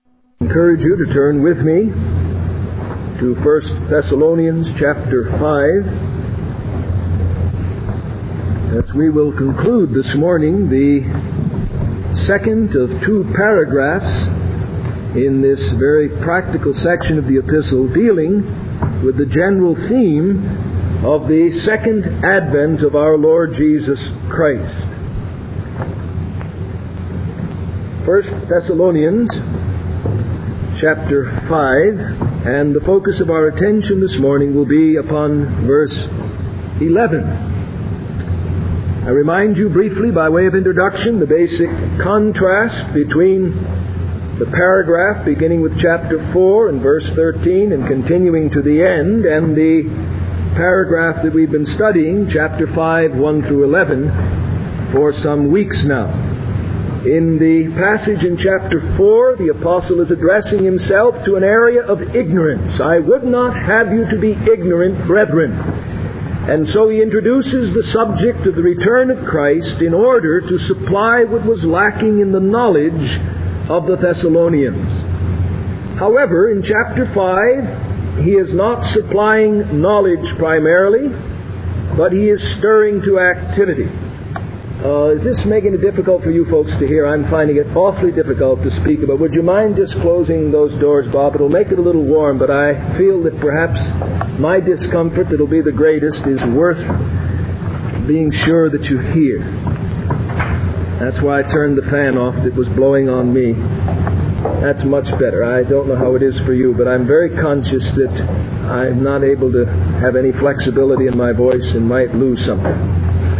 I encourage you to turn with me to 1 Thessalonians chapter 5, as we will conclude this morning the second of two paragraphs in this very practical section of the epistle dealing with the general theme of the second advent of our Lord Jesus Christ. 1 Thessalonians chapter 5, and the focus of our attention this morning will be upon verse 11. I remind you briefly, by way of introduction, the basic contrast between the paragraph beginning with chapter 4 and verse 13 and continuing to the end, and the paragraph that we've been studying, chapter 5, 1 through 11, for some weeks now. In the passage in chapter 4, the apostle is addressing himself to an area of ignorance. I would not have you to be ignorant, brethren. And so he introduces the subject of the return of Christ in order to supply what was lacking in the knowledge of the Thessalonians. However, in chapter 5, he is not supplying knowledge primarily, but he is stirring to activity. Is this making it difficult for you folks to hear? I'm finding it awfully difficult to speak about. Would you mind just closing those doors, Bob? It'll make it a little warm, but I feel that perhaps my discomfort, that'll be the greatest, is worth being sure that you hear. That's why I turned the fan off that was blowing on me. That's much better. I don't know how it is for you, but I'm very conscious that I'm not able to have any flexibility in my voice and might lose something.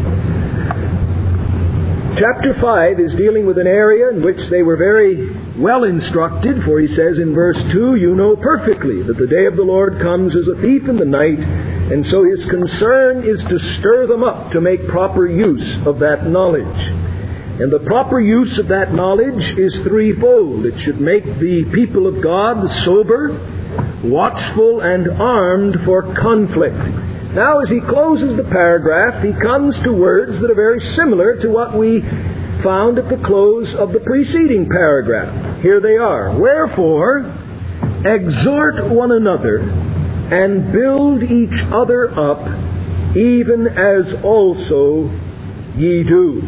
Chapter 5 is dealing with an area in which they were very well instructed, for he says in verse 2, "You know perfectly that the day of the Lord comes as a thief in the night," and so his concern is to stir them up to make proper use of that knowledge. And the proper use of that knowledge is threefold. It should make the people of God sober, watchful, and armed for conflict. Now, as he closes the paragraph, he comes to words that are very similar to what we found at the close of the preceding paragraph. Here they are. "Wherefore, exhort one another, and build each other up, even as also ye do."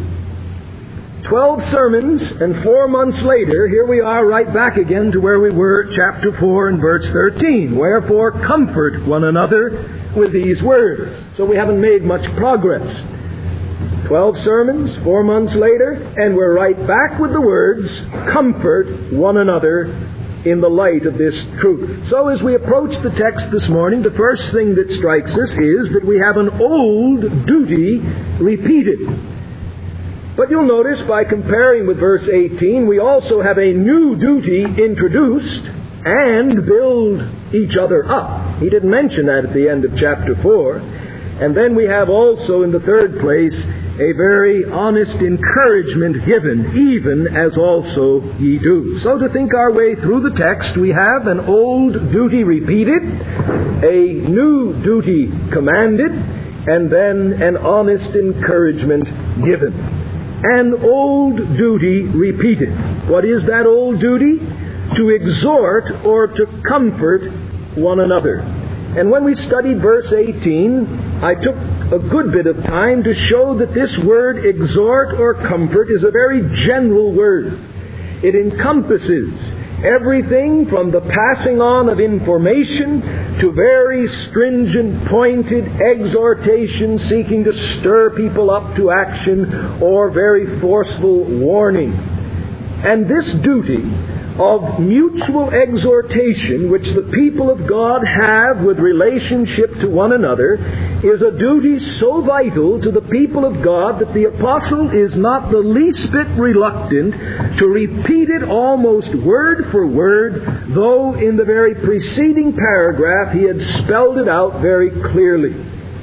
12 sermons, and 4 months later, here we are right back again to where we were, chapter 4 and verse 13. "Wherefore, comfort one another with these words." So we haven't made much progress. 12 sermons, 4 months later, and we're right back with the words, "Comfort one another in the light of this truth." So as we approach the text this morning, the first thing that strikes us is that we have an old duty repeated. But you'll notice, by comparing with verse 18, we also have a new duty introduced, "and build each other up." He didn't mention that at the end of chapter 4. And then we have also, in the third place, a very honest encouragement given, "even as also ye do." So to think our way through the text, we have an old duty repeated, a new duty commanded, and then an honest encouragement given. An old duty repeated. What is that old duty? To exhort or to comfort one another. And when we studied verse 18, I took a good bit of time to show that this word exhort or comfort is a very general word. It encompasses everything from the passing on of information to very stringent, pointed exhortation seeking to stir people up to action, or very forceful warning. And this duty of mutual exhortation which the people of God have with relationship to one another is a duty so vital to the people of God that the apostle is not the least bit reluctant to repeat it almost word for word, though in the very preceding paragraph he had spelled it out very clearly.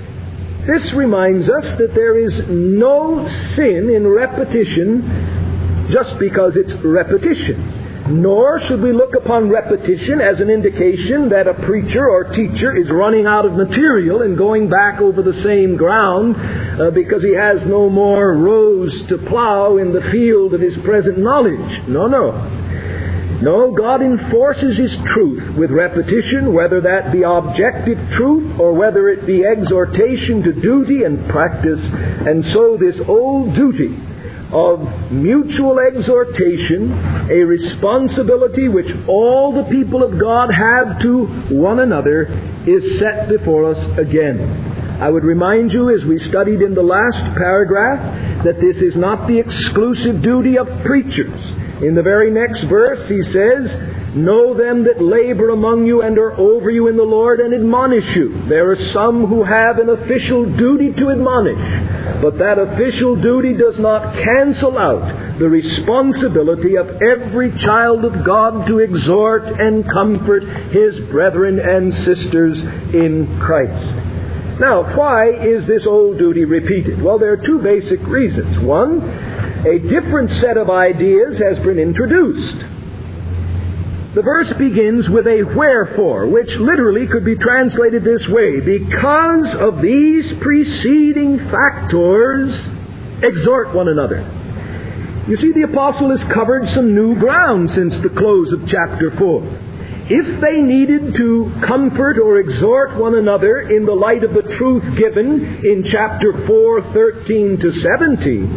This reminds us that there is no sin in repetition just because it's repetition. Nor should we look upon repetition as an indication that a preacher or teacher is running out of material and going back over the same ground because he has no more rows to plow in the field of his present knowledge. No. No, God enforces His truth with repetition, whether that be objective truth or whether it be exhortation to duty and practice. And so this old duty of mutual exhortation, a responsibility which all the people of God have to one another, is set before us again. I would remind you, as we studied in the last paragraph, that this is not the exclusive duty of preachers. In the very next verse, he says, "Know them that labor among you and are over you in the Lord and admonish you." There are some who have an official duty to admonish, but that official duty does not cancel out the responsibility of every child of God to exhort and comfort his brethren and sisters in Christ. Now, why is this old duty repeated? Well, there are two basic reasons. One, a different set of ideas has been introduced. The verse begins with a wherefore, which literally could be translated this way: because of these preceding factors, exhort one another. You see, the apostle has covered some new ground since the close of chapter 4. If they needed to comfort or exhort one another in the light of the truth given in chapter 4, 13 to 17,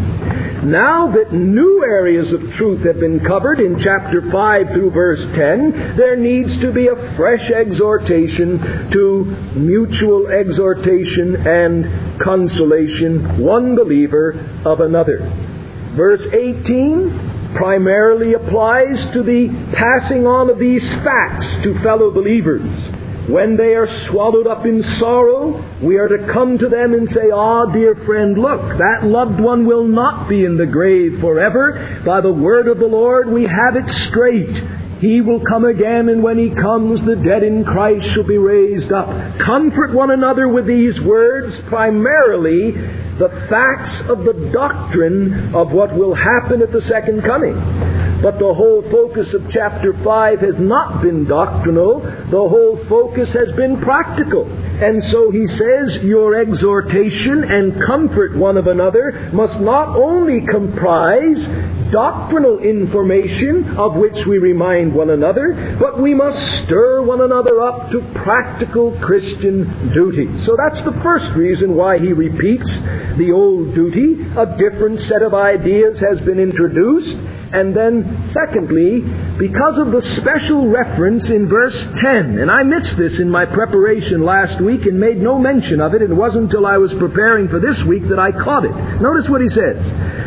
now that new areas of truth have been covered in chapter 5 through verse 10, there needs to be a fresh exhortation to mutual exhortation and consolation, one believer of another. Verse 18 primarily applies to the passing on of these facts to fellow believers. When they are swallowed up in sorrow, we are to come to them and say, "Ah, dear friend, look, that loved one will not be in the grave forever. By the word of the Lord we have it straight. He will come again, and when He comes, the dead in Christ shall be raised up." Comfort one another with these words, primarily the facts of the doctrine of what will happen at the second coming. But the whole focus of chapter 5 has not been doctrinal. The whole focus has been practical. And so he says, your exhortation and comfort one of another must not only comprise doctrinal information of which we remind one another, but we must stir one another up to practical Christian duty. So that's the first reason why he repeats the old duty. A different set of ideas has been introduced. And then, secondly, because of the special reference in verse 10, and I missed this in my preparation last week and made no mention of it. It wasn't until I was preparing for this week that I caught it. Notice what he says.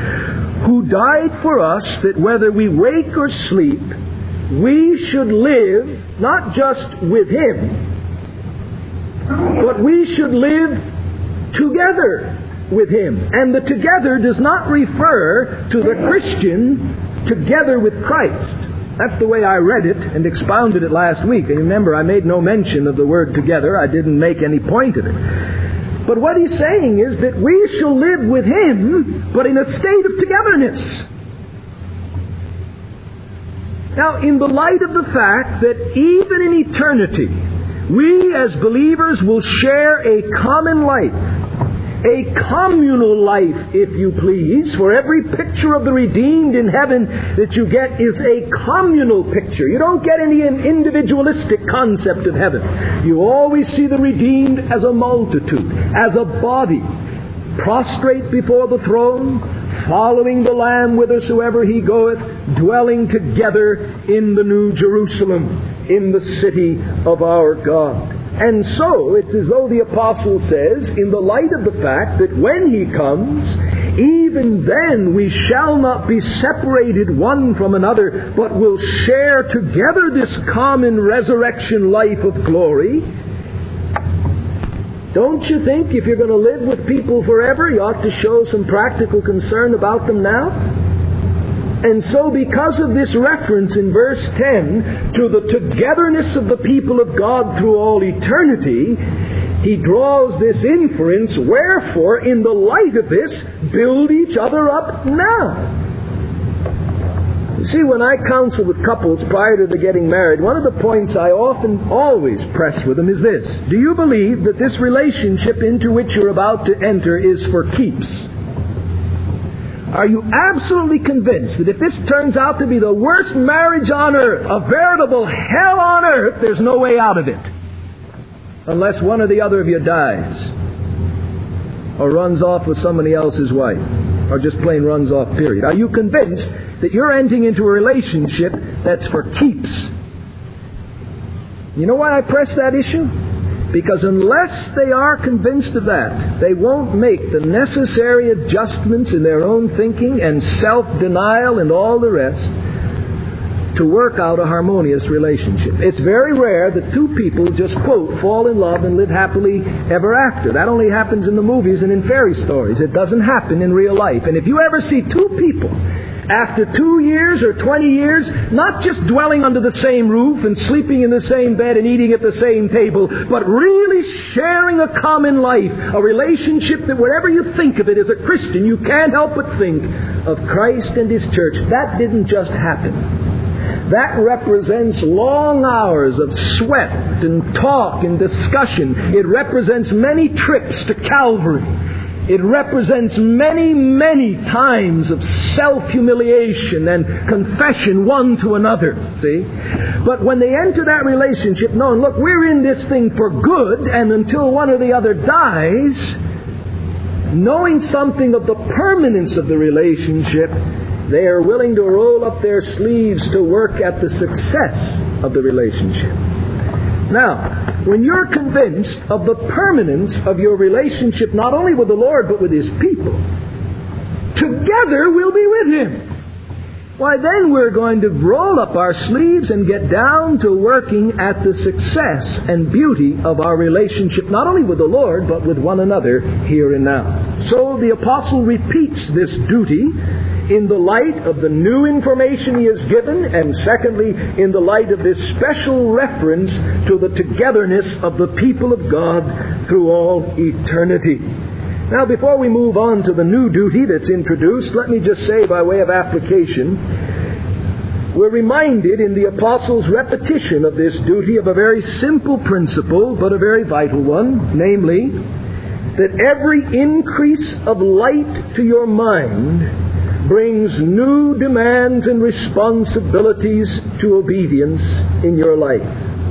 "Who died for us, that whether we wake or sleep, we should live not just with Him, but we should live together with Him." And the together does not refer to the Christian together with Christ. That's the way I read it and expounded it last week. And remember, I made no mention of the word together. I didn't make any point of it. But what he's saying is that we shall live with Him, but in a state of togetherness. Now, in the light of the fact that even in eternity, we as believers will share a common life, a communal life, if you please, for every picture of the redeemed in heaven that you get is a communal picture. You don't get any individualistic concept of heaven. You always see the redeemed as a multitude, as a body, prostrate before the throne, following the Lamb whithersoever He goeth, dwelling together in the New Jerusalem, in the city of our God. And so, it's as though the apostle says, in the light of the fact that when He comes, even then we shall not be separated one from another, but will share together this common resurrection life of glory. Don't you think if you're going to live with people forever, you ought to show some practical concern about them now? And so because of this reference in verse 10 to the togetherness of the people of God through all eternity, he draws this inference, wherefore, in the light of this, build each other up now. You see, when I counsel with couples prior to their getting married, one of the points I always press with them is this: do you believe that this relationship into which you're about to enter is for keeps? Are you absolutely convinced that if this turns out to be the worst marriage on earth, a veritable hell on earth, there's no way out of it? Unless one or the other of you dies, or runs off with somebody else's wife, or just plain runs off, period. Are you convinced that you're entering into a relationship that's for keeps? You know why I press that issue? Because unless they are convinced of that, they won't make the necessary adjustments in their own thinking and self-denial and all the rest to work out a harmonious relationship. It's very rare that two people just, quote, fall in love and live happily ever after. That only happens in the movies and in fairy stories. It doesn't happen in real life. And if you ever see two people, after 2 years or 20 years, not just dwelling under the same roof and sleeping in the same bed and eating at the same table, but really sharing a common life, a relationship that whatever you think of it as a Christian, you can't help but think of Christ and His church. That didn't just happen. That represents long hours of sweat and talk and discussion. It represents many trips to Calvary. It represents many, many times of self-humiliation and confession one to another, see? But when they enter that relationship, knowing, look, we're in this thing for good, and until one or the other dies, knowing something of the permanence of the relationship, they are willing to roll up their sleeves to work at the success of the relationship. Now, when you're convinced of the permanence of your relationship, not only with the Lord, but with His people, together we'll be with Him. Why, then we're going to roll up our sleeves and get down to working at the success and beauty of our relationship, not only with the Lord, but with one another here and now. So the Apostle repeats this duty in the light of the new information he has given, and secondly, in the light of this special reference to the togetherness of the people of God through all eternity. Now, before we move on to the new duty that's introduced, let me just say by way of application, we're reminded in the Apostle's repetition of this duty of a very simple principle, but a very vital one, namely, that every increase of light to your mind brings new demands and responsibilities to obedience in your life.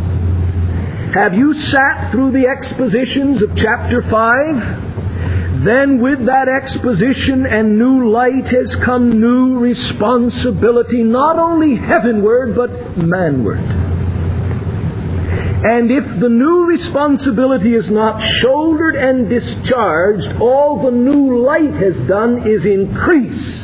Have you sat through the expositions of chapter 5? Then with that exposition and new light has come new responsibility, not only heavenward, but manward. And if the new responsibility is not shouldered and discharged, all the new light has done is increase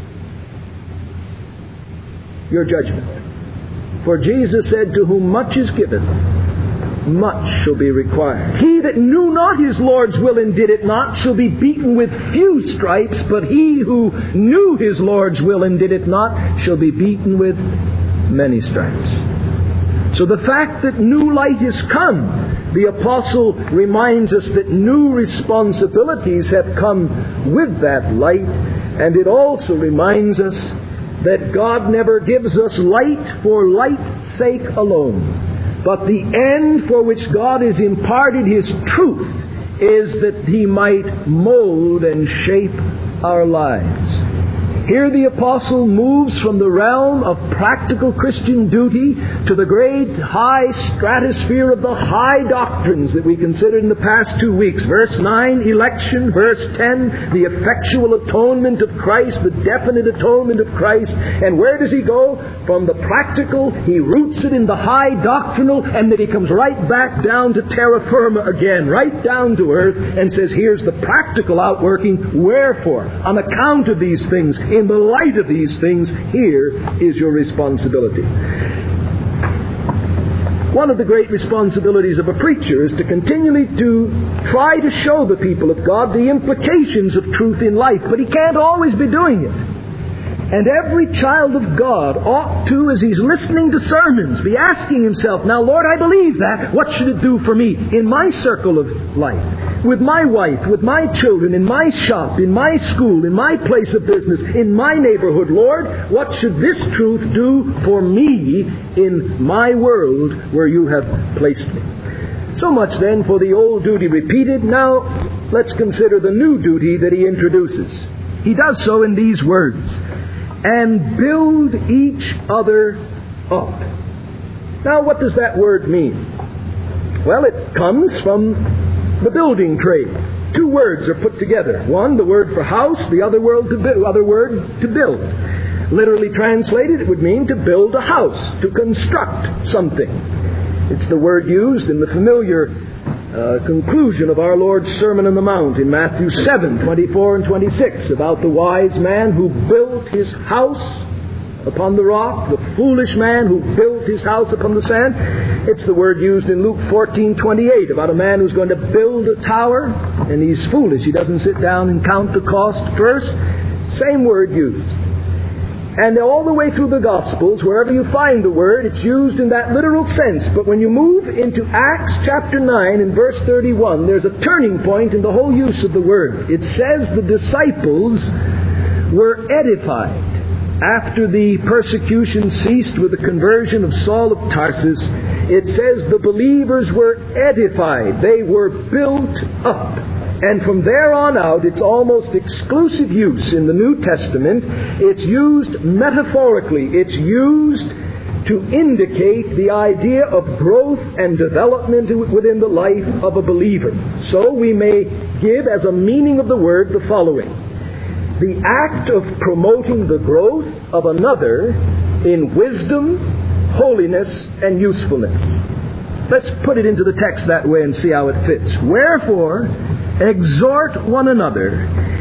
your judgment. For Jesus said, to whom much is given, much shall be required. He that knew not his Lord's will and did it not shall be beaten with few stripes, but he who knew his Lord's will and did it not shall be beaten with many stripes. So the fact that new light has come, the Apostle reminds us that new responsibilities have come with that light, and it also reminds us that God never gives us light for light's sake alone. But the end for which God has imparted His truth is that He might mold and shape our lives. Here the Apostle moves from the realm of practical Christian duty to the great high stratosphere of the high doctrines that we considered in the past 2 weeks. Verse 9, election. Verse 10, the effectual atonement of Christ, the definite atonement of Christ. And where does he go? From the practical, he roots it in the high doctrinal, and then he comes right back down to terra firma again, right down to earth, and says, here's the practical outworking. Wherefore, on account of these things, in the light of these things, here is your responsibility. One of the great responsibilities of a preacher is to continually to try to show the people of God the implications of truth in life, but he can't always be doing it. And every child of God ought to, as he's listening to sermons, be asking himself, now Lord, I believe that. What should it do for me in my circle of life? With my wife, with my children, in my shop, in my school, in my place of business, in my neighborhood. Lord, what should this truth do for me in my world where you have placed me? So much then for the old duty repeated. Now let's consider the new duty that he introduces. He does so in these words, and build each other up. Now, what does that word mean? Well, it comes from the building trade. Two words are put together. One, the word for house, the other word to build. Literally translated, it would mean to build a house, to construct something. It's the word used in the familiar conclusion of our Lord's Sermon on the Mount in Matthew 7:24 and 26, about the wise man who built his house upon the rock, the foolish man who built his house upon the sand. It's the word used in Luke 14:28 about a man who's going to build a tower, and he's foolish. He doesn't sit down and count the cost first. Same word used. And all the way through the Gospels, wherever you find the word, it's used in that literal sense. But when you move into Acts chapter 9 and verse 31, there's a turning point in the whole use of the word. It says the disciples were edified. After the persecution ceased with the conversion of Saul of Tarsus, it says the believers were edified. They were built up. And from there on out, it's almost exclusive use in the New Testament. It's used metaphorically. It's used to indicate the idea of growth and development within the life of a believer. So we may give as a meaning of the word the following: the act of promoting the growth of another in wisdom, holiness, and usefulness. Let's put it into the text that way and see how it fits. Wherefore, exhort one another,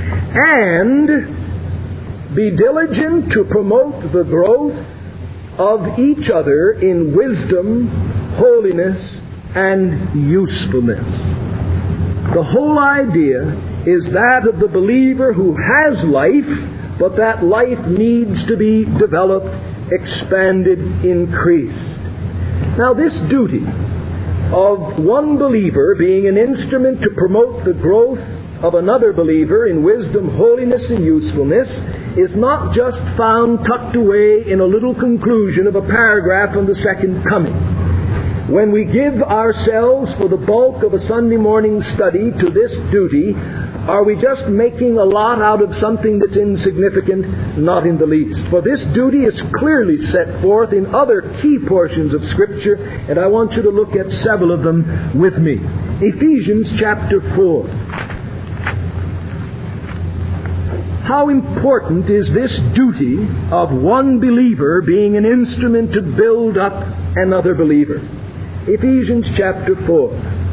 and be diligent to promote the growth of each other in wisdom, holiness, and usefulness. The whole idea is that of the believer who has life, but that life needs to be developed, expanded, increased. Now, this duty of one believer being an instrument to promote the growth of another believer in wisdom, holiness, and usefulness is not just found tucked away in a little conclusion of a paragraph on the second coming. When we give ourselves for the bulk of a Sunday morning study to this duty, are we just making a lot out of something that's insignificant? Not in the least. For this duty is clearly set forth in other key portions of Scripture, and I want you to look at several of them with me. Ephesians chapter 4. How important is this duty of one believer being an instrument to build up another believer? Ephesians chapter 4.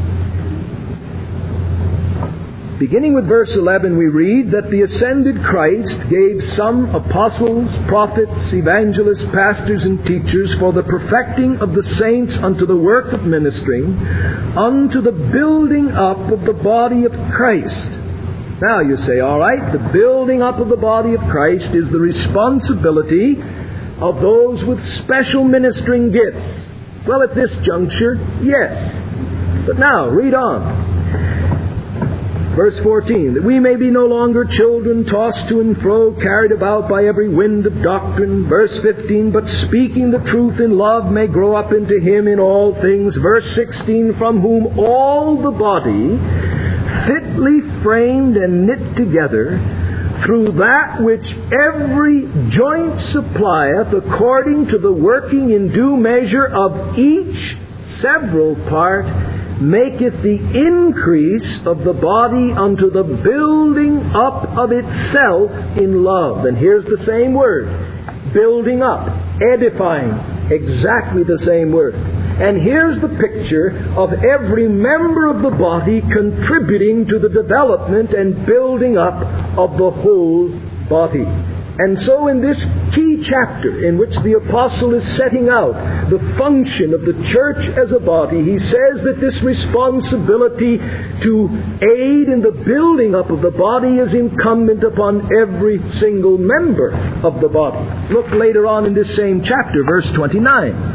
Beginning with verse 11, we read that the ascended Christ gave some apostles, prophets, evangelists, pastors, and teachers for the perfecting of the saints unto the work of ministering, unto the building up of the body of Christ. Now you say, all right, the building up of the body of Christ is the responsibility of those with special ministering gifts. Well, at this juncture, yes. But now, read on. Verse 14, that we may be no longer children tossed to and fro, carried about by every wind of doctrine. Verse 15, but speaking the truth in love may grow up into Him in all things. Verse 16, from whom all the body, fitly framed and knit together, through that which every joint supplieth, according to the working in due measure of each several part, maketh the increase of the body unto the building up of itself in love. And here's the same word, building up, edifying, exactly the same word. And here's the picture of every member of the body contributing to the development and building up of the whole body. And so in this key chapter in which the apostle is setting out the function of the church as a body, he says that this responsibility to aid in the building up of the body is incumbent upon every single member of the body. Look later on in this same chapter, verse 29.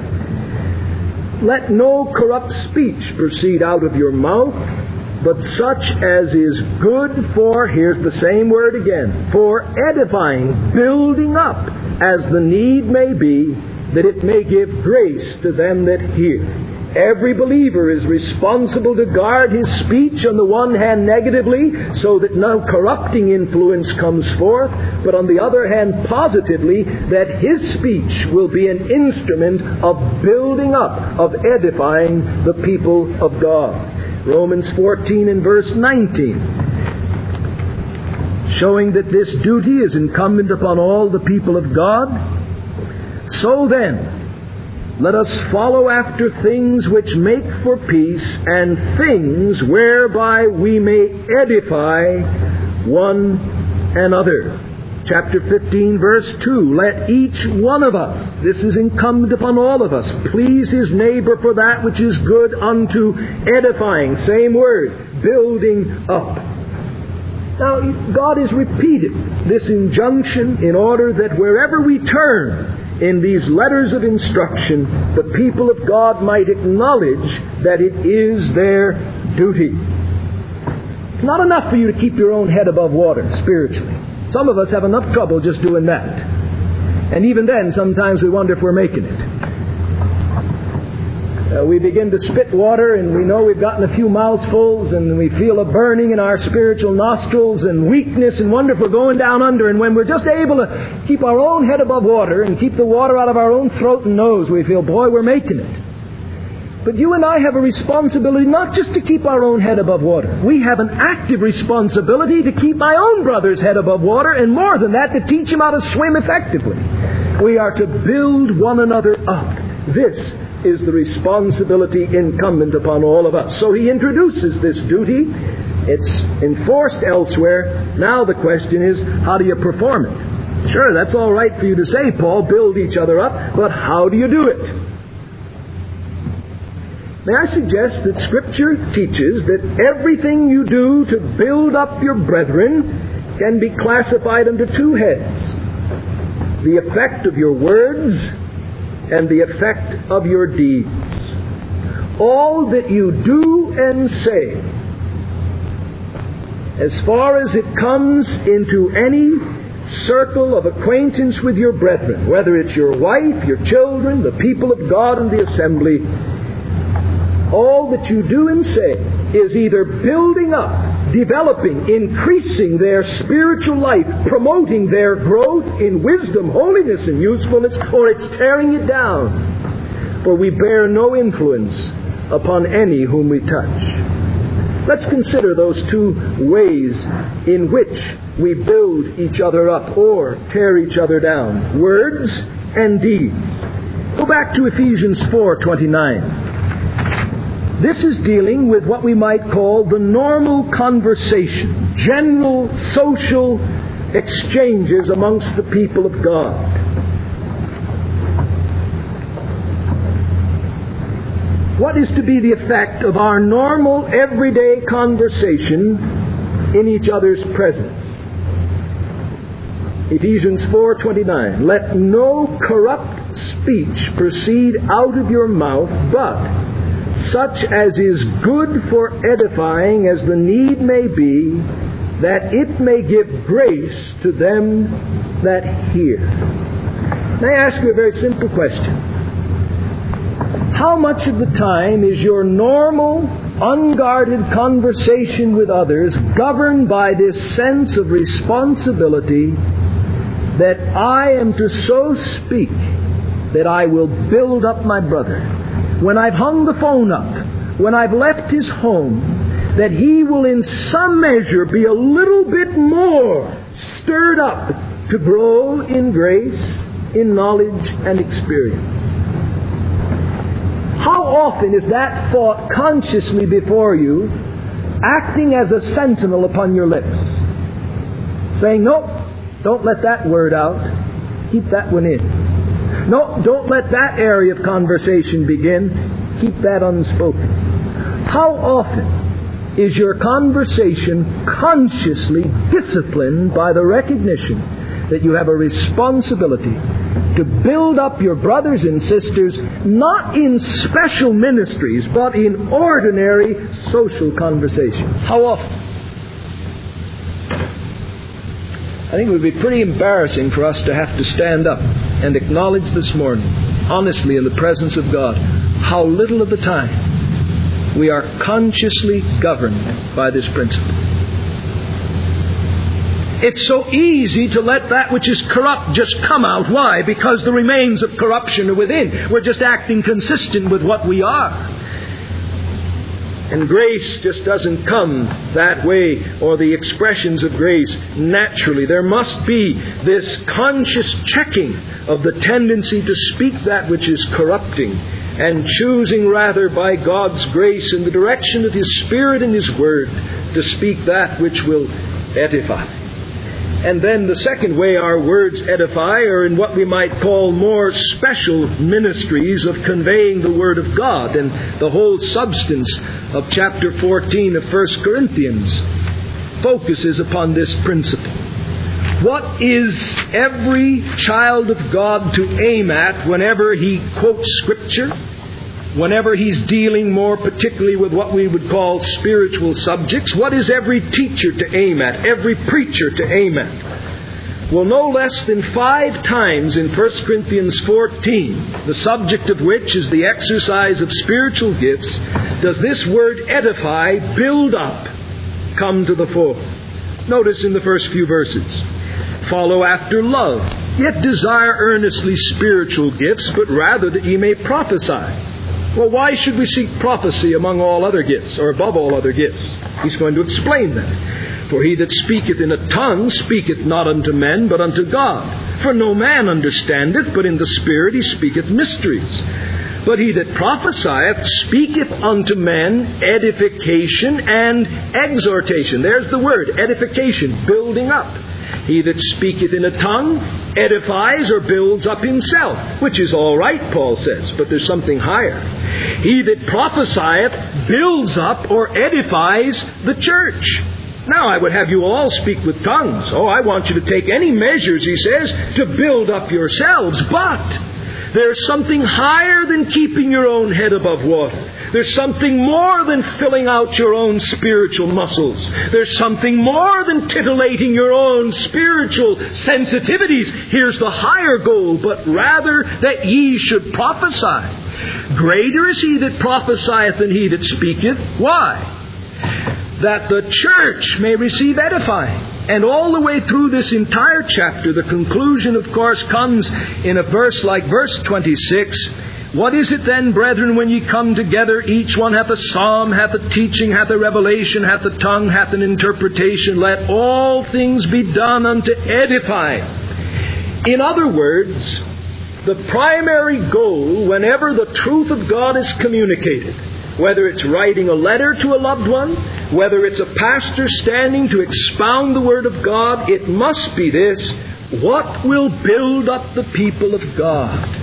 Let no corrupt speech proceed out of your mouth, but such as is good for, here's the same word again, for edifying, building up, as the need may be, that it may give grace to them that hear. Every believer is responsible to guard his speech on the one hand negatively, so that no corrupting influence comes forth, but on the other hand positively, that his speech will be an instrument of building up, of edifying the people of God. Romans 14 and verse 19, showing that this duty is incumbent upon all the people of God. So then, let us follow after things which make for peace, and things whereby we may edify one another. Chapter 15, verse 2, let each one of us, this is incumbent upon all of us, please his neighbor for that which is good unto edifying. Same word, building up. Now, God has repeated this injunction in order that wherever we turn in these letters of instruction, the people of God might acknowledge that it is their duty. It's not enough for you to keep your own head above water spiritually. Some of us have enough trouble just doing that. And even then, sometimes we wonder if we're making it. We begin to spit water, and we know we've gotten a few mouthfuls, and we feel a burning in our spiritual nostrils and weakness, and wonder if we're going down under. And when we're just able to keep our own head above water and keep the water out of our own throat and nose, we feel, boy, we're making it. But you and I have a responsibility not just to keep our own head above water. We have an active responsibility to keep my own brother's head above water, and more than that, to teach him how to swim effectively. We are to build one another up. This is the responsibility incumbent upon all of us. So he introduces this duty. It's enforced elsewhere. Now the question is, how do you perform it? Sure, that's all right for you to say, Paul, build each other up, but how do you do it? May I suggest that Scripture teaches that everything you do to build up your brethren can be classified under two heads: the effect of your words and the effect of your deeds. All that you do and say, as far as it comes into any circle of acquaintance with your brethren, whether it's your wife, your children, the people of God in the assembly, all that you do and say is either building up, developing, increasing their spiritual life, promoting their growth in wisdom, holiness, and usefulness, or it's tearing it down. For we bear no influence upon any whom we touch. Let's consider those two ways in which we build each other up or tear each other down: words and deeds. Go back to Ephesians 4:29. This is dealing with what we might call the normal conversation, general social exchanges amongst the people of God. What is to be the effect of our normal, everyday conversation in each other's presence? Ephesians 4:29. Let no corrupt speech proceed out of your mouth, but such as is good for edifying as the need may be, that it may give grace to them that hear. May I ask you a very simple question? How much of the time is your normal, unguarded conversation with others governed by this sense of responsibility that I am to so speak that I will build up my brother? When I've hung the phone up, when I've left his home, that he will in some measure be a little bit more stirred up to grow in grace, in knowledge, and experience. How often is that thought consciously before you, acting as a sentinel upon your lips, saying, "No, don't let that word out. Keep that one in. No, don't let that area of conversation begin. Keep that unspoken." How often is your conversation consciously disciplined by the recognition that you have a responsibility to build up your brothers and sisters, not in special ministries, but in ordinary social conversations? How often? I think it would be pretty embarrassing for us to have to stand up and acknowledge this morning, honestly in the presence of God, how little of the time we are consciously governed by this principle. It's so easy to let that which is corrupt just come out. Why? Because the remains of corruption are within. We're just acting consistent with what we are. And grace just doesn't come that way, or the expressions of grace naturally. There must be this conscious checking of the tendency to speak that which is corrupting, and choosing rather by God's grace in the direction of His Spirit and His Word to speak that which will edify. And then the second way our words edify are in what we might call more special ministries of conveying the Word of God. And the whole substance of chapter 14 of 1 Corinthians focuses upon this principle. What is every child of God to aim at whenever he quotes Scripture? Whenever he's dealing more particularly with what we would call spiritual subjects? What is every teacher to aim at? Every preacher to aim at? Well, no less than 5 times in 1 Corinthians 14, the subject of which is the exercise of spiritual gifts, does this word edify, build up, come to the fore. Notice in the first few verses. Follow after love, yet desire earnestly spiritual gifts, but rather that ye may prophesy. Well, why should we seek prophecy among all other gifts, or above all other gifts? He's going to explain that. For he that speaketh in a tongue speaketh not unto men, but unto God. For no man understandeth, but in the Spirit he speaketh mysteries. But he that prophesieth speaketh unto men edification and exhortation. There's the word, edification, building up. He that speaketh in a tongue edifies or builds up himself, which is all right, Paul says, but there's something higher. He that prophesieth builds up or edifies the church. Now, I would have you all speak with tongues. Oh, I want you to take any measures, he says, to build up yourselves. But there's something higher than keeping your own head above water. There's something more than filling out your own spiritual muscles. There's something more than titillating your own spiritual sensitivities. Here's the higher goal, but rather that ye should prophesy. Greater is he that prophesieth than he that speaketh. Why? That the church may receive edifying. And all the way through this entire chapter, the conclusion, of course, comes in a verse like verse 26. What is it then, brethren, when ye come together? Each one hath a psalm, hath a teaching, hath a revelation, hath a tongue, hath an interpretation. Let all things be done unto edifying. In other words, the primary goal, whenever the truth of God is communicated, whether it's writing a letter to a loved one, whether it's a pastor standing to expound the Word of God, it must be this: what will build up the people of God?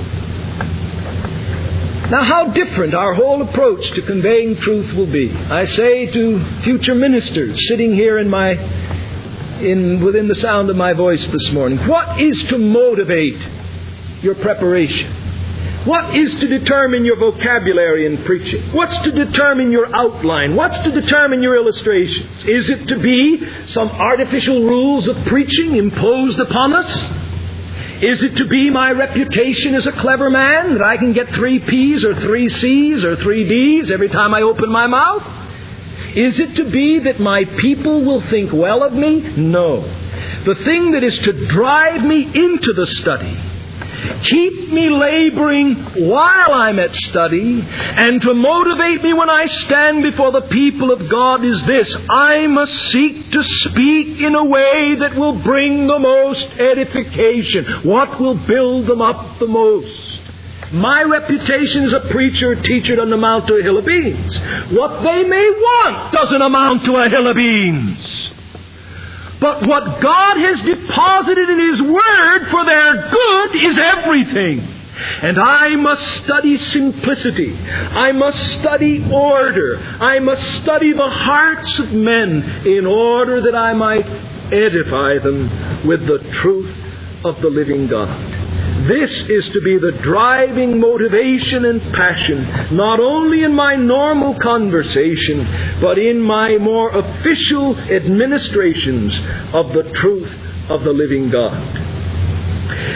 Now, how different our whole approach to conveying truth will be. I say to future ministers sitting here within the sound of my voice this morning, what is to motivate your preparation? What is to determine your vocabulary in preaching? What's to determine your outline? What's to determine your illustrations? Is it to be some artificial rules of preaching imposed upon us? Is it to be my reputation as a clever man, that I can get 3 P's or 3 C's or 3 D's every time I open my mouth? Is it to be that my people will think well of me? No. The thing that is to drive me into the study, keep me laboring while I'm at study, and to motivate me when I stand before the people of God is this: I must seek to speak in a way that will bring the most edification. What will build them up the most? My reputation as a preacher or teacher doesn't amount to a hill of beans. What they may want doesn't amount to a hill of beans. But what God has deposited in His Word for their good is everything. And I must study simplicity. I must study order. I must study the hearts of men in order that I might edify them with the truth of the living God. This is to be the driving motivation and passion, not only in my normal conversation, but in my more official administrations of the truth of the living God.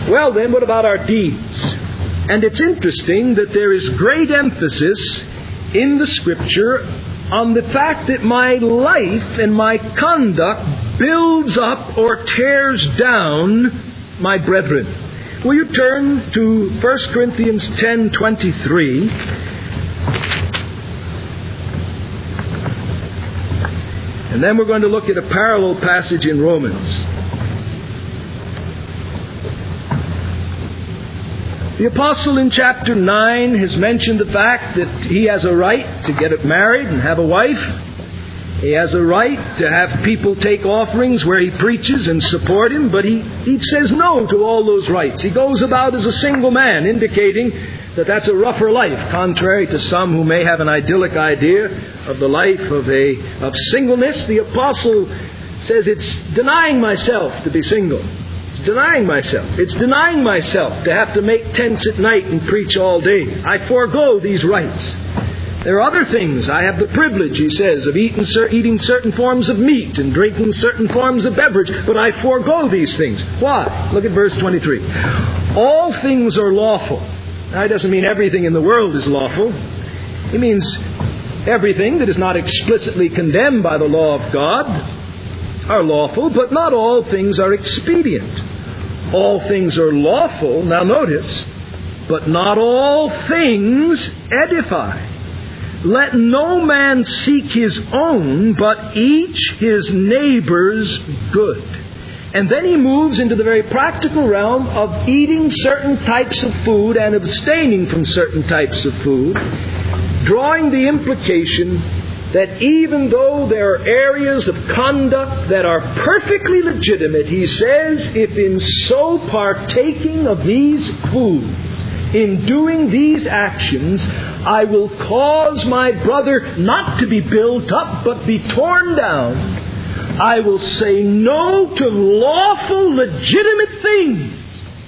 Well then, what about our deeds? And it's interesting that there is great emphasis in the Scripture on the fact that my life and my conduct builds up or tears down my brethren. Will you turn to 1 Corinthians 10:23? And then we're going to look at a parallel passage in Romans. The apostle in chapter 9 has mentioned the fact that he has a right to get married and have a wife. He has a right to have people take offerings where he preaches and support him, but he says no to all those rights. He goes about as a single man, indicating that that's a rougher life, contrary to some who may have an idyllic idea of the life of singleness. The apostle says it's denying myself to be single. It's denying myself. It's denying myself to have to make tents at night and preach all day. I forego these rights. There are other things. I have the privilege, he says, of eating certain forms of meat and drinking certain forms of beverage, but I forego these things. Why? Look at verse 23. All things are lawful. Now, it doesn't mean everything in the world is lawful. It means everything that is not explicitly condemned by the law of God are lawful, but not all things are expedient. All things are lawful, now notice, but not all things edify. Let no man seek his own, but each his neighbor's good. And then he moves into the very practical realm of eating certain types of food and abstaining from certain types of food, drawing the implication that even though there are areas of conduct that are perfectly legitimate, he says, if in so partaking of these foods, in doing these actions, I will cause my brother not to be built up, but be torn down. I will say no to lawful, legitimate things,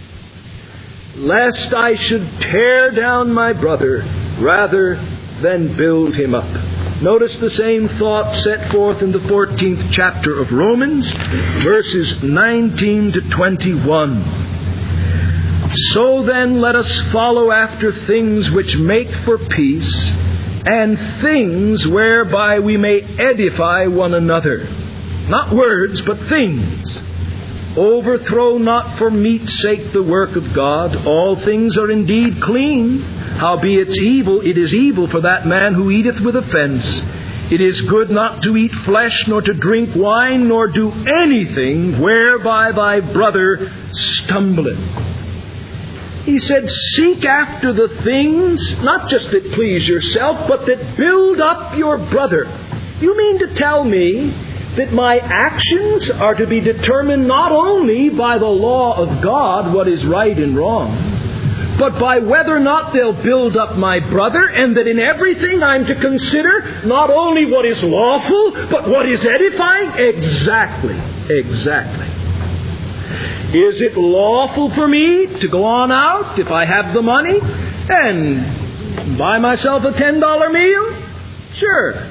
lest I should tear down my brother rather than build him up. Notice the same thought set forth in the 14th chapter of Romans, verses 19 to 21. So then let us follow after things which make for peace, and things whereby we may edify one another. Not words, but things. Overthrow not for meat's sake the work of God. All things are indeed clean. Howbeit it is evil for that man who eateth with offence. It is good not to eat flesh, nor to drink wine, nor do anything whereby thy brother stumbleth. He said, seek after the things, not just that please yourself, but that build up your brother. You mean to tell me that my actions are to be determined not only by the law of God, what is right and wrong, but by whether or not they'll build up my brother, and that in everything I'm to consider not only what is lawful, but what is edifying? Exactly. Is it lawful for me to go on out, if I have the money, and buy myself a $10 meal? Sure.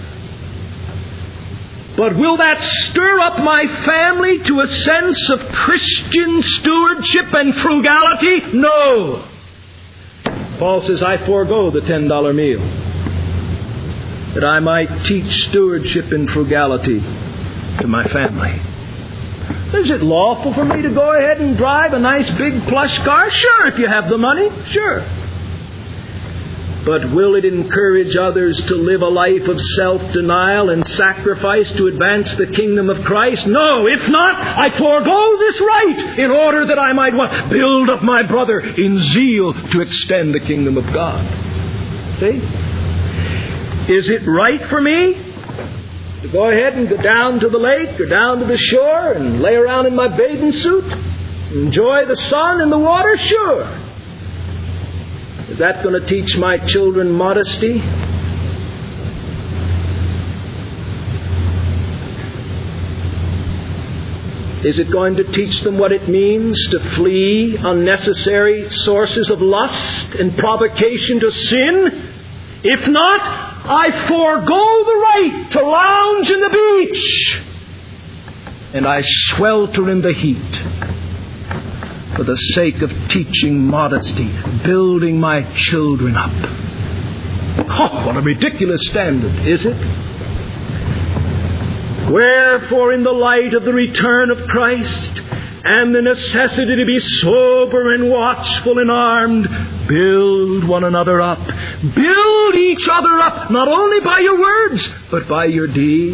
But will that stir up my family to a sense of Christian stewardship and frugality? No. Paul says, I forego the $10 meal, that I might teach stewardship and frugality to my family. Is it lawful for me to go ahead and drive a nice big plush car? Sure, if you have the money. Sure. But will it encourage others to live a life of self-denial and sacrifice to advance the kingdom of Christ? No. If not, I forego this right in order that I might build up my brother in zeal to extend the kingdom of God. See? Is it right for me to go ahead and go down to the lake or down to the shore and lay around in my bathing suit, enjoy the sun and the water? Sure. Is that going to teach my children modesty? Is it going to teach them what it means to flee unnecessary sources of lust and provocation to sin? If not, I forego the right to lounge in the beach, and I swelter in the heat. for the sake of teaching modesty, building my children up. Oh, what a ridiculous standard, is it? Wherefore, in the light of the return of Christ and the necessity to be sober and watchful and armed, build one another up. Build each other up, not only by your words, but by your deeds.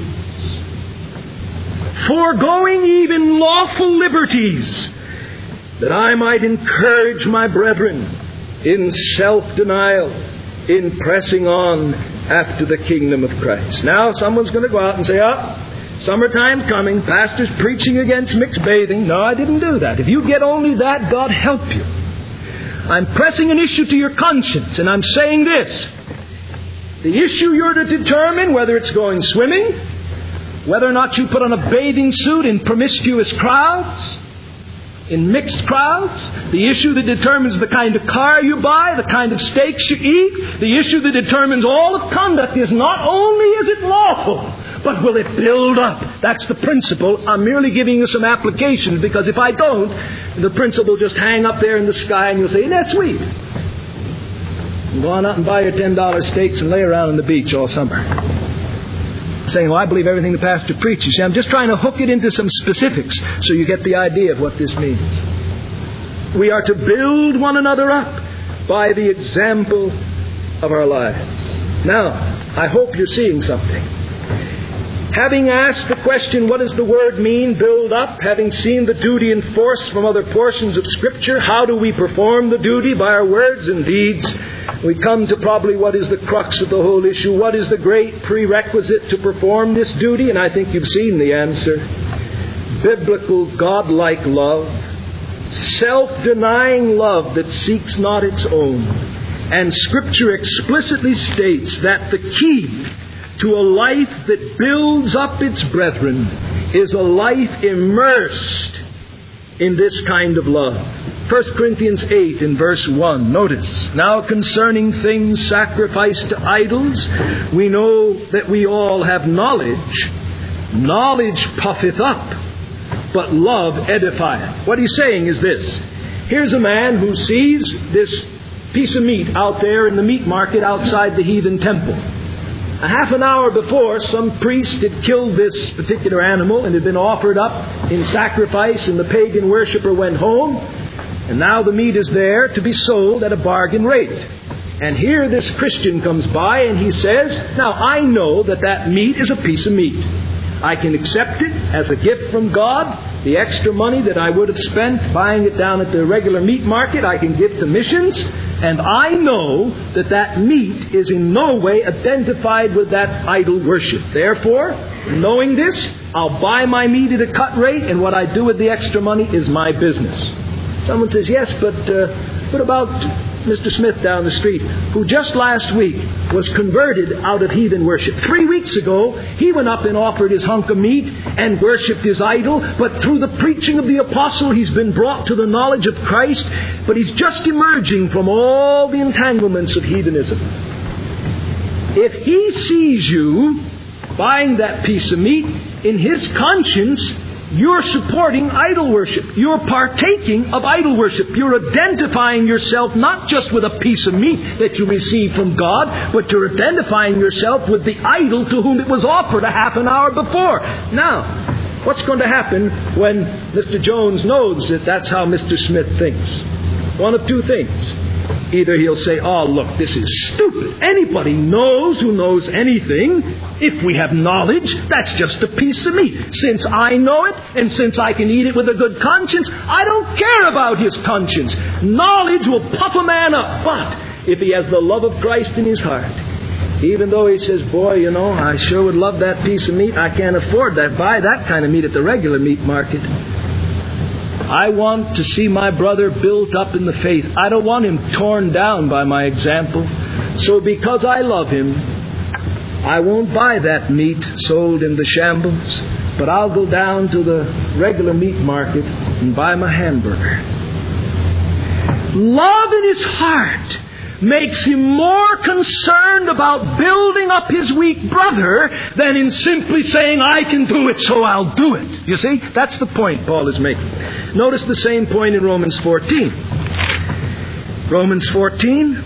Foregoing even lawful liberties, that I might encourage my brethren in self-denial, in pressing on after the kingdom of Christ. Now, someone's going to go out and say, summertime's coming, pastor's preaching against mixed bathing. No, I didn't do that. If you get only that, God help you. I'm pressing an issue to your conscience, and I'm saying this. The issue you're to determine whether it's going swimming, whether or not you put on a bathing suit in promiscuous crowds, in mixed crowds, the issue that determines the kind of car you buy, the kind of steaks you eat, the issue that determines all of conduct is not only is it lawful, but will it build up? That's the principle. I'm merely giving you some applications, because if I don't, the principle will just hang up there in the sky and you'll say, that's sweet. And go on out and buy your $10 steaks and lay around on the beach all summer. Saying, I believe everything the pastor preaches. See, I'm just trying to hook it into some specifics so you get the idea of what this means. We are to build one another up by the example of our lives. Now, I hope you're seeing something. Having asked the question, what does the word mean, build up? Having seen the duty enforced from other portions of Scripture, how do we perform the duty? By our words and deeds. We come to probably what is the crux of the whole issue. What is the great prerequisite to perform this duty? And I think you've seen the answer. Biblical, God-like love. Self-denying love that seeks not its own. And Scripture explicitly states that the key to a life that builds up its brethren is a life immersed in this kind of love. 1 Corinthians 8 in verse 1. Notice, now concerning things sacrificed to idols, we know that we all have knowledge. Knowledge puffeth up, but love edifieth. What he's saying is this. Here's a man who sees this piece of meat out there in the meat market outside the heathen temple. A half an hour before, some priest had killed this particular animal and had been offered up in sacrifice, and the pagan worshipper went home. And now the meat is there to be sold at a bargain rate. And here this Christian comes by and he says, now I know that meat is a piece of meat. I can accept it as a gift from God. The extra money that I would have spent buying it down at the regular meat market, I can give to missions. And I know that meat is in no way identified with that idol worship. Therefore, knowing this, I'll buy my meat at a cut rate, and what I do with the extra money is my business. Someone says, yes, but what about Mr. Smith down the street, who just last week was converted out of heathen worship? 3 weeks ago, he went up and offered his hunk of meat and worshipped his idol, but through the preaching of the apostle, he's been brought to the knowledge of Christ, but he's just emerging from all the entanglements of heathenism. If he sees you buying that piece of meat, in his conscience, you're supporting idol worship. You're partaking of idol worship. You're identifying yourself not just with a piece of meat that you received from God, but you're identifying yourself with the idol to whom it was offered a half an hour before. Now, what's going to happen when Mr. Jones knows that that's how Mr. Smith thinks? One of two things. Either he'll say, oh, look, this is stupid. Anybody knows who knows anything. If we have knowledge, that's just a piece of meat. Since I know it, and since I can eat it with a good conscience, I don't care about his conscience. Knowledge will puff a man up. But if he has the love of Christ in his heart, even though he says, boy, I sure would love that piece of meat. I can't afford that. Buy that kind of meat at the regular meat market. I want to see my brother built up in the faith. I don't want him torn down by my example. So because I love him, I won't buy that meat sold in the shambles, but I'll go down to the regular meat market and buy my hamburger. Love in his heart makes him more concerned about building up his weak brother than in simply saying, I can do it, so I'll do it. You see, that's the point Paul is making. Notice the same point in Romans 14. Romans 14.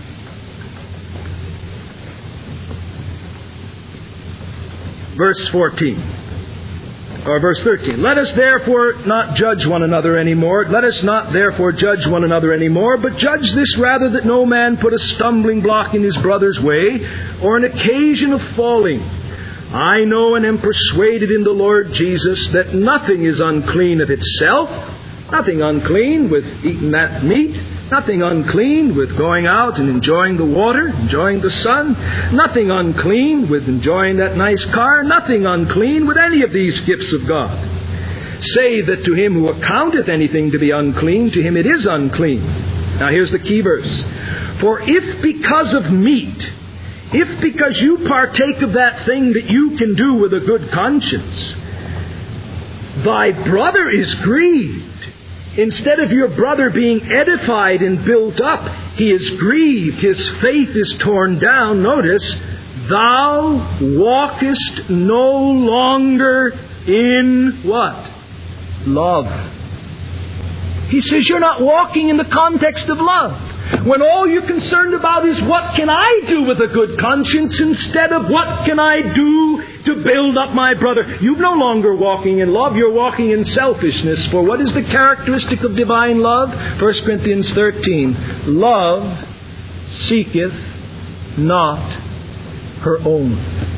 Verse 14. Or verse 13. Let us therefore not judge one another anymore. Let us not therefore judge one another anymore, but judge this rather, that no man put a stumbling block in his brother's way, or an occasion of falling. I know and am persuaded in the Lord Jesus that nothing is unclean of itself, nothing unclean with eating that meat, nothing unclean with going out and enjoying the water, enjoying the sun, nothing unclean with enjoying that nice car, nothing unclean with any of these gifts of God. Save that to him who accounteth anything to be unclean, to him it is unclean. Now here's the key verse. For if because of meat, if because you partake of that thing that you can do with a good conscience, thy brother is grieved, instead of your brother being edified and built up, he is grieved, his faith is torn down. Notice, thou walkest no longer in what? Love. He says you're not walking in the context of love. When all you're concerned about is what can I do with a good conscience instead of what can I do to build up my brother. You're no longer walking in love, you're walking in selfishness. For what is the characteristic of divine love? 1 Corinthians 13. Love seeketh not her own.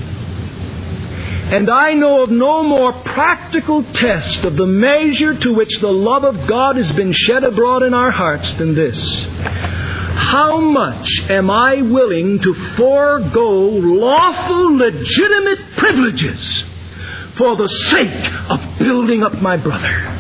And I know of no more practical test of the measure to which the love of God has been shed abroad in our hearts than this. How much am I willing to forego lawful, legitimate privileges for the sake of building up my brother?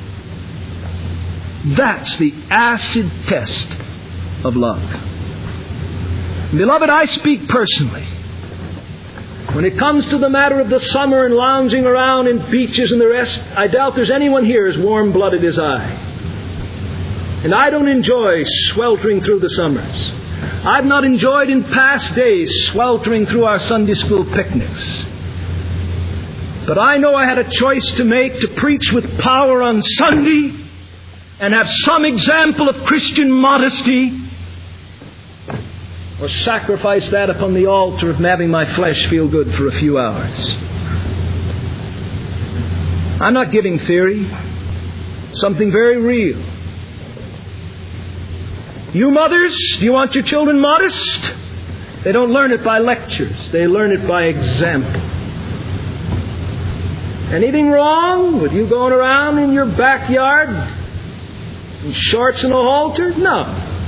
That's the acid test of love. Beloved, I speak personally. When it comes to the matter of the summer and lounging around in beaches and the rest, I doubt there's anyone here as warm-blooded as I. And I don't enjoy sweltering through the summers. I've not enjoyed in past days sweltering through our Sunday school picnics. But I know I had a choice to make to preach with power on Sunday and have some example of Christian modesty, or sacrifice that upon the altar of having my flesh feel good for a few hours. I'm not giving theory. Something very real. You mothers, do you want your children modest? They don't learn it by lectures. They learn it by example. Anything wrong with you going around in your backyard in shorts and a halter? No.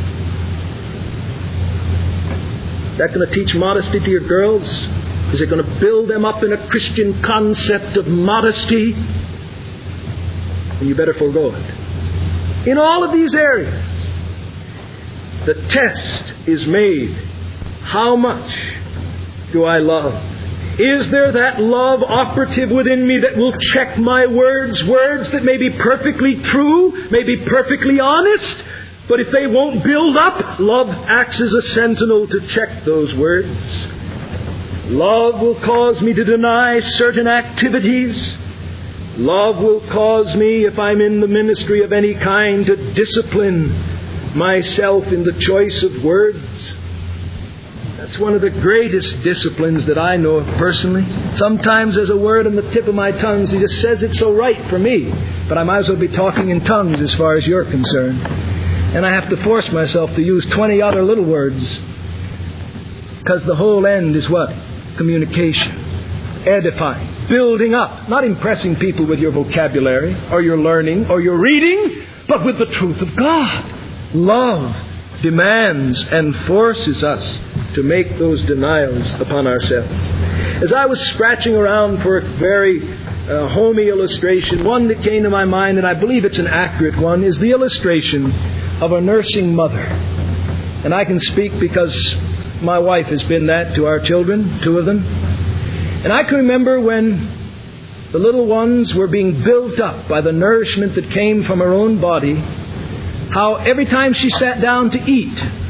Is that going to teach modesty to your girls? Is it going to build them up in a Christian concept of modesty? And you better forego it. In all of these areas, the test is made. How much do I love? Is there that love operative within me that will check my words? Words that may be perfectly true, may be perfectly honest, but if they won't build up, love acts as a sentinel to check those words. Love will cause me to deny certain activities. Love will cause me, if I'm in the ministry of any kind, to discipline myself in the choice of words. That's one of the greatest disciplines that I know of personally. Sometimes there's a word on the tip of my tongue that just says it's so right for me, but I might as well be talking in tongues as far as you're concerned. And I have to force myself to use 20 other little words, because the whole end is what? Communication, edifying, building up, not impressing people with your vocabulary or your learning or your reading, but with the truth of God. Love demands and forces us to make those denials upon ourselves. As I was scratching around for a very homey illustration, one that came to my mind, and I believe it's an accurate one, is the illustration of a nursing mother. And I can speak because my wife has been that to our children, 2 of them. And I can remember when the little ones were being built up by the nourishment that came from her own body, how every time she sat down to eat,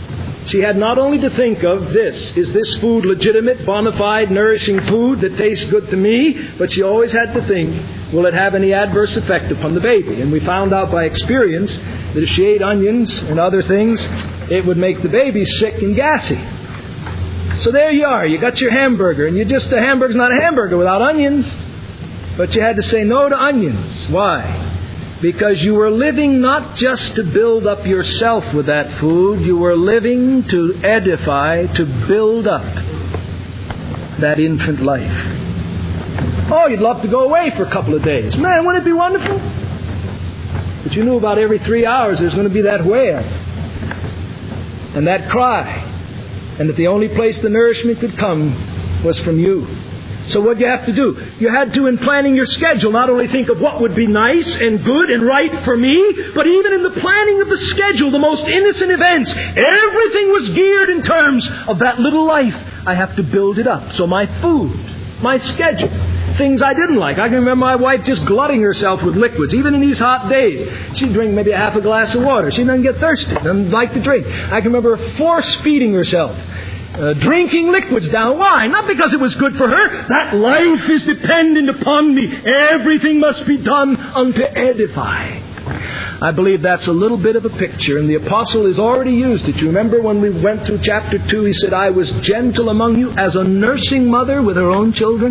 She had not only to think of this, is this food legitimate, bona fide, nourishing food that tastes good to me? But she always had to think, will it have any adverse effect upon the baby? And we found out by experience that if she ate onions and other things, it would make the baby sick and gassy. So there you are. You got your hamburger, and a hamburger's not a hamburger without onions. But you had to say no to onions. Why? Because you were living not just to build up yourself with that food, you were living to edify, to build up that infant life. Oh, you'd love to go away for a couple of days. Man, wouldn't it be wonderful? But you knew about every 3 hours there's going to be that wail and that cry, and that the only place the nourishment could come was from you. So what do you have to do? You had to, in planning your schedule, not only think of what would be nice and good and right for me, but even in the planning of the schedule, the most innocent events, everything was geared in terms of that little life. I have to build it up. So my food, my schedule, things I didn't like. I can remember my wife just glutting herself with liquids, even in these hot days. She'd drink maybe a half a glass of water. She doesn't get thirsty, doesn't like to drink. I can remember her force-feeding herself. Drinking liquids down. Why? Not because it was good for her. That life is dependent upon me. Everything must be done unto edify. I believe that's a little bit of a picture, and the apostle has already used it. You remember when we went through chapter 2, he said, I was gentle among you as a nursing mother with her own children.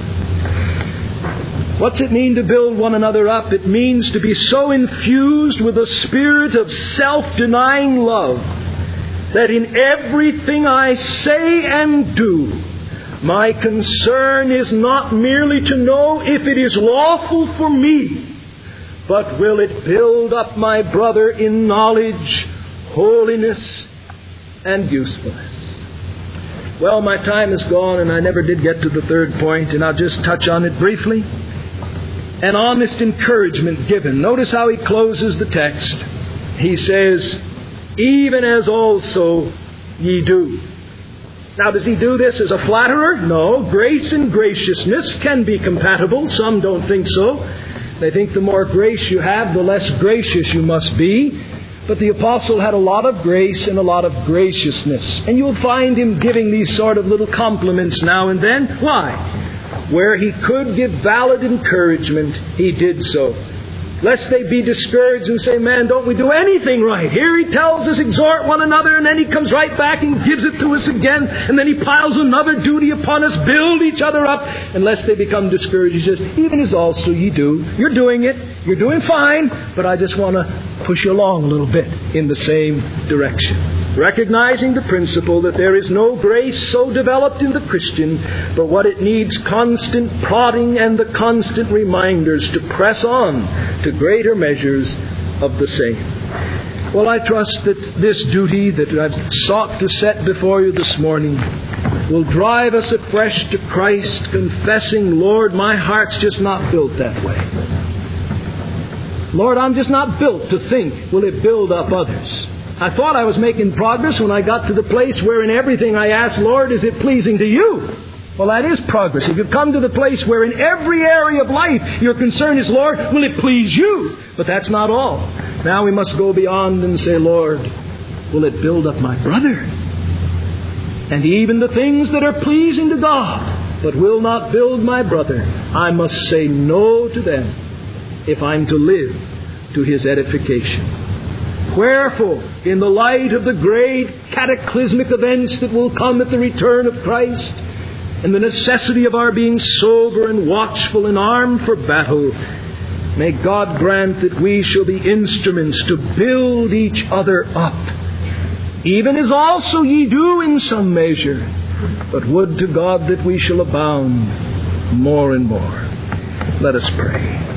What's it mean to build one another up? It means to be so infused with a spirit of self-denying love that in everything I say and do, my concern is not merely to know if it is lawful for me, but will it build up my brother in knowledge, holiness, and usefulness. Well, my time is gone, and I never did get to the third point, and I'll just touch on it briefly. An honest encouragement given. Notice how he closes the text. He says, even as also ye do. Now, does he do this as a flatterer? No. Grace and graciousness can be compatible. Some don't think so. They think the more grace you have, the less gracious you must be. But the apostle had a lot of grace and a lot of graciousness. And you'll find him giving these sort of little compliments now and then. Why? Where he could give valid encouragement, he did so. Lest they be discouraged and say, man, don't we do anything right? Here he tells us, exhort one another, and then he comes right back and gives it to us again, and then he piles another duty upon us, build each other up. Unless they become discouraged, he says, even as also ye do. You're doing it, you're doing fine, but I just want to push you along a little bit in the same direction. Recognizing the principle that there is no grace so developed in the Christian, but what it needs constant prodding and the constant reminders to press on to greater measures of the same. Well, I trust that this duty that I've sought to set before you this morning will drive us afresh to Christ, confessing, Lord, my heart's just not built that way. Lord, I'm just not built to think, will it build up others? I thought I was making progress when I got to the place where in everything I asked, Lord, is it pleasing to you? Well, that is progress. If you've come to the place where in every area of life your concern is, Lord, will it please you? But that's not all. Now we must go beyond and say, Lord, will it build up my brother? And even the things that are pleasing to God, but will not build my brother, I must say no to them if I'm to live to his edification. Wherefore, in the light of the great cataclysmic events that will come at the return of Christ, and the necessity of our being sober and watchful and armed for battle, may God grant that we shall be instruments to build each other up, even as also ye do in some measure. But would to God that we shall abound more and more. Let us pray.